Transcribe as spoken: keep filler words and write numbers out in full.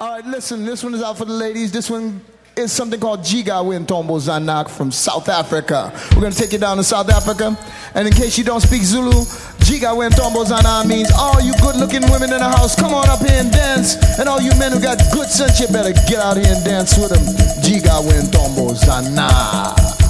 All right, listen, this one is out for the ladies. This one is something called Jiga Wintombo Zanak from South Africa. We're going to take you down to South Africa. And in case you don't speak Zulu, Jiga Wintombo Zanak means all you good-looking women in the house, come on up here and dance. And all you men who got good sense, you better get out here and dance with them. Jiga Wintombo Zanak.